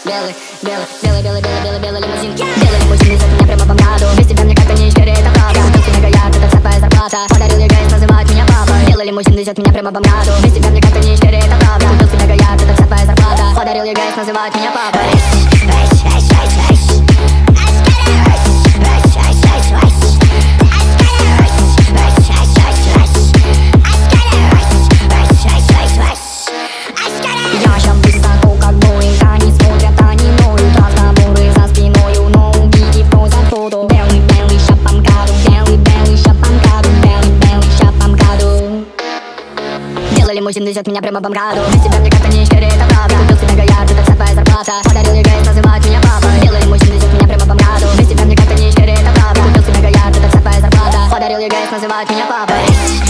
белый лимузин. Белый лимузин везет меня прямо по МКАДу. Без тебя мне как-то не исчерить, это правда. Купился мегаярд, это вся твоя зарплата. Подарил ей гайс, называют меня папой. Белый лимузин везет меня прямо по МКАДу. Без тебя мне как-то не исчерить, это правда. Купился мегаярд, это вся твоя зарплата. Подарил ей гайс, называют меня папой. Лимузин везет меня прямо по МКАДу. Без тебя мне как-то не исчерить, это правда. Купился мегаярд, это вся твоя зарплата. Подарил ей гайс, называют меня папой. Белый лимузин везет меня прямо по МКАДу. Без тебя мне как-то не исчерить, это правда. Купился мегаярд, это вся твоя зарплата. Подарил ей гайс, называют меня папой.